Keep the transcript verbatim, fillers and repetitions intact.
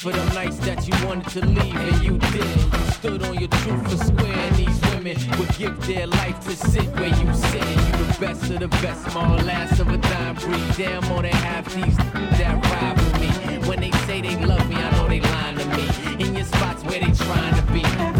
for them nights that you wanted to leave and you didn't. You stood on your truth for square, and these women would give their life to sit where you sit. You the best of the best, small last of a dime breed. Damn, more than half these that ride with me. When they say they love me, I know they lying to me. In your spots where they trying to be.